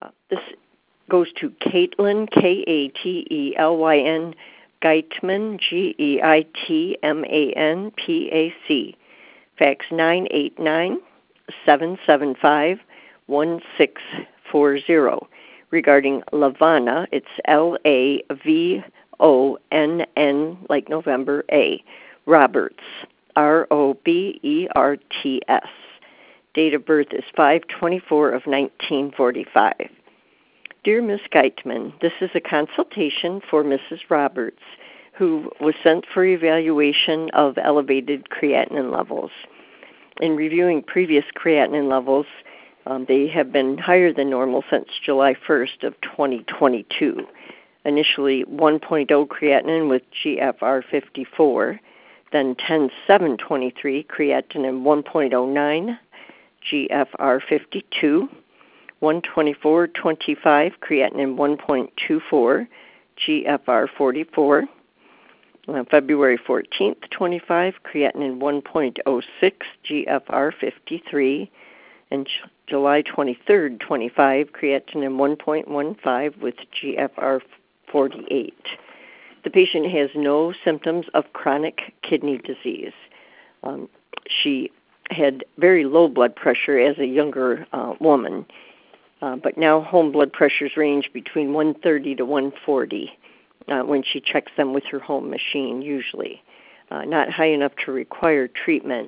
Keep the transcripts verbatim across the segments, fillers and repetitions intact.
Uh, this goes to Caitlin, K A T E L Y N, Geitman, G E I T M A N, P A C. Fax nine eight nine, seven seven five, one six four zero. Regarding Lavonna, it's L A V O N N, like November, A. Roberts, R O B E R T S. Date of birth is five twenty-four of nineteen forty-five. Dear Miss Geitman, this is a consultation for Missus Roberts, who was sent for evaluation of elevated creatinine levels. In reviewing previous creatinine levels, um, they have been higher than normal since July first of twenty twenty-two. Initially one point oh creatinine with G F R fifty-four, then ten seven twenty-three creatinine one point oh nine, G F R fifty-two, one twenty-four twenty-five creatinine one point two four, G F R forty-four. On February fourteenth, twenty-five, creatinine one point oh six, G F R fifty-three, and J- July twenty-third, twenty-five, creatinine one point one five with G F R forty-eight. The patient has no symptoms of chronic kidney disease. Um, she had very low blood pressure as a younger uh, woman, uh, but now home blood pressures range between one thirty to one forty. Uh, when she checks them with her home machine, usually. Uh, not high enough to require treatment.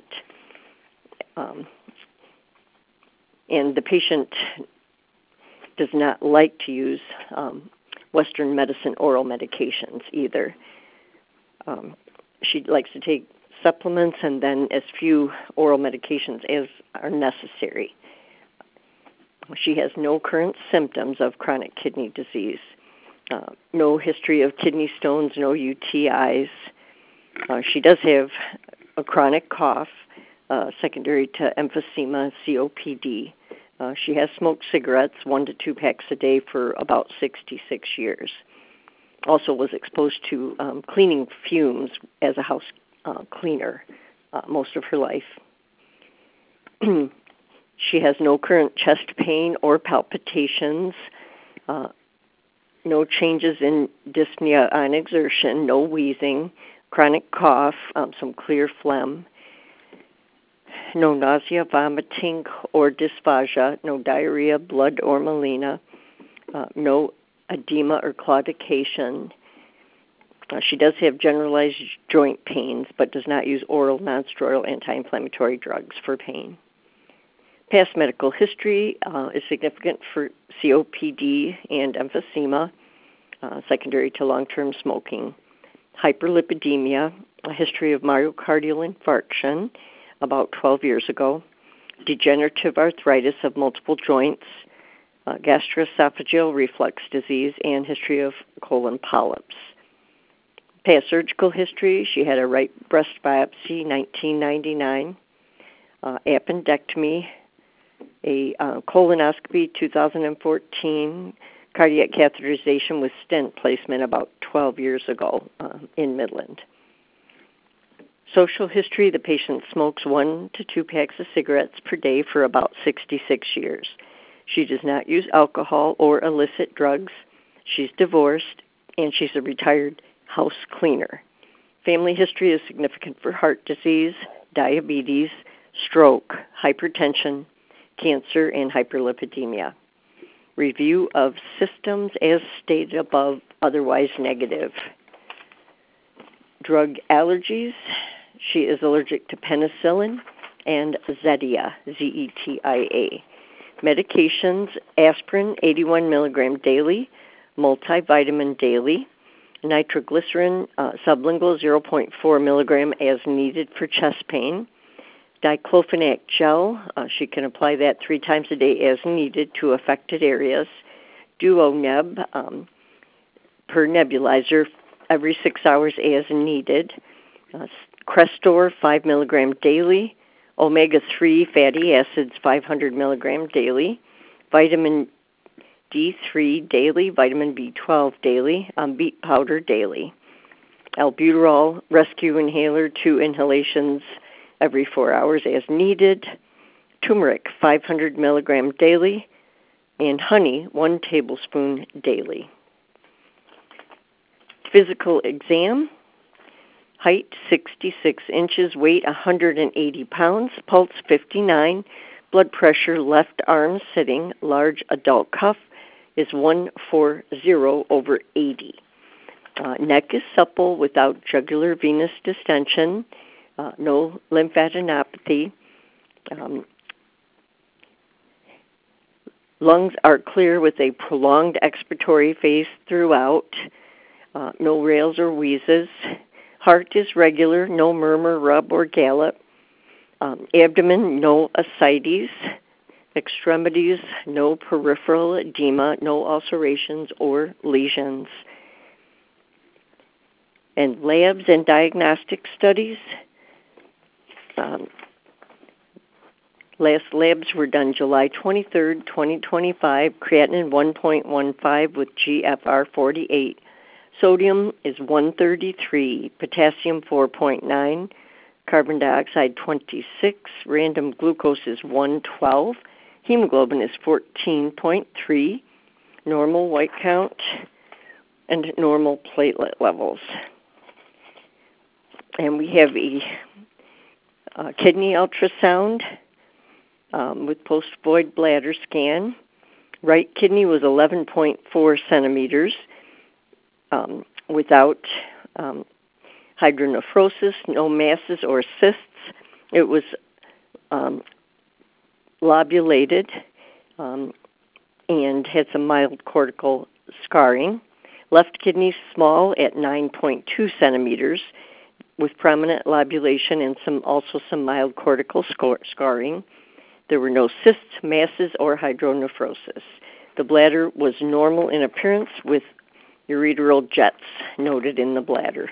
Um, and the patient does not like to use um, Western medicine oral medications either. Um, she likes to take supplements and then as few oral medications as are necessary. She has no current symptoms of chronic kidney disease. Uh, no history of kidney stones, no U T Is. Uh, she does have a chronic cough, uh, secondary to emphysema, C O P D. Uh, she has smoked cigarettes, one to two packs a day for about sixty-six years. Also was exposed to um, cleaning fumes as a house uh, cleaner uh, most of her life. She has no current chest pain or palpitations. Uh, No changes in dyspnea on exertion, no wheezing, chronic cough, um, some clear phlegm, no nausea, vomiting, or dysphagia, no diarrhea, blood, or melena, uh, no edema or claudication. Uh, she does have generalized joint pains, but does not use oral nonsteroidal anti-inflammatory drugs for pain. Past medical history uh, is significant for C O P D and emphysema, uh, secondary to long-term smoking. Hyperlipidemia, a history of myocardial infarction about twelve years ago. Degenerative arthritis of multiple joints, uh, gastroesophageal reflux disease, and history of colon polyps. Past surgical history, she had a right breast biopsy, nineteen ninety-nine, uh, appendectomy, a uh, colonoscopy, two thousand fourteen, cardiac catheterization with stent placement about twelve years ago uh, in Midland. Social history, the patient smokes one to two packs of cigarettes per day for about sixty-six years. She does not use alcohol or illicit drugs. She's divorced, and she's a retired house cleaner. Family history is significant for heart disease, diabetes, stroke, hypertension, cancer, and hyperlipidemia. Review of systems as stated above, otherwise negative. Drug allergies. She is allergic to penicillin and Zetia, Z E T I A. Medications, aspirin, eighty-one milligram daily, multivitamin daily, nitroglycerin uh, sublingual, zero point four milligram as needed for chest pain, diclofenac gel, uh, she can apply that three times a day as needed to affected areas, Duoneb um, per nebulizer every six hours as needed, uh, Crestor five milligram daily, omega three fatty acids five hundred milligram daily, vitamin D three daily, vitamin B twelve daily, um, beet powder daily, albuterol rescue inhaler, two inhalations every four hours as needed, turmeric five hundred milligram daily, and honey, one tablespoon daily. Physical exam, height sixty-six inches, weight one hundred eighty pounds, pulse fifty-nine, blood pressure left arm sitting, large adult cuff is one forty over eighty. Uh, neck is supple without jugular venous distension, uh, no lymphadenopathy. Um, lungs are clear with a prolonged expiratory phase throughout, uh, no rales or wheezes. Heart is regular, no murmur, rub, or gallop. Um, abdomen, no ascites. Extremities, no peripheral edema, no ulcerations or lesions. And labs and diagnostic studies. Um, last labs were done July twenty-third, twenty twenty-five. Creatinine one point one five with G F R forty-eight. Sodium is one thirty-three. Potassium four point nine. Carbon dioxide twenty-six. Random glucose is one twelve. Hemoglobin is fourteen point three. Normal white count and normal platelet levels. And we have a, a kidney ultrasound um, with post-void bladder scan. Right kidney was eleven point four centimeters um, without um, hydronephrosis, no masses or cysts. It was um, lobulated um, and had some mild cortical scarring. Left kidney small at nine point two centimeters with prominent lobulation and some also some mild cortical scar- scarring. There were no cysts, masses, or hydronephrosis. The bladder was normal in appearance with ureteral jets noted in the bladder.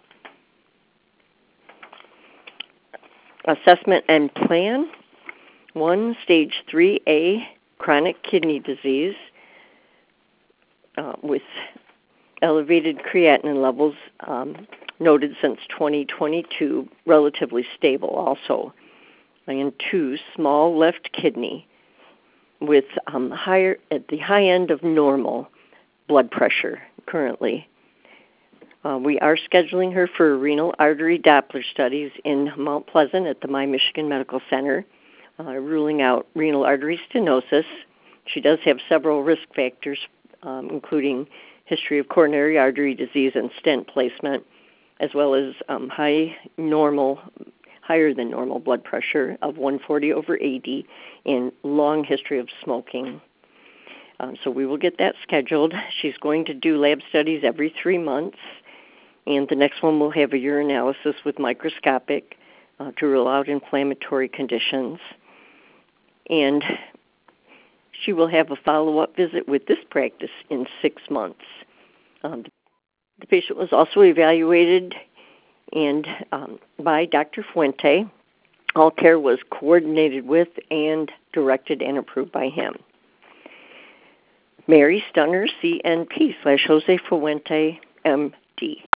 Assessment and plan. One, stage three A, chronic kidney disease uh, with elevated creatinine levels um, noted since twenty twenty-two, relatively stable also. And two, small left kidney with um, higher at the high end of normal blood pressure currently. Uh, we are scheduling her for renal artery Doppler studies in Mount Pleasant at the My Michigan Medical Center, uh, ruling out renal artery stenosis. She does have several risk factors, um, including history of coronary artery disease and stent placement, as well as um, high normal, higher than normal blood pressure of one forty over eighty and long history of smoking. Um, so we will get that scheduled. She's going to do lab studies every three months, and the next one will have a urinalysis with microscopic uh, to rule out inflammatory conditions. And she will have a follow-up visit with this practice in six months. Um, the patient was also evaluated and um, by Doctor Fuente. All care was coordinated with and directed and approved by him. Mary Stunner, C N P slash Jose Fuente, M D.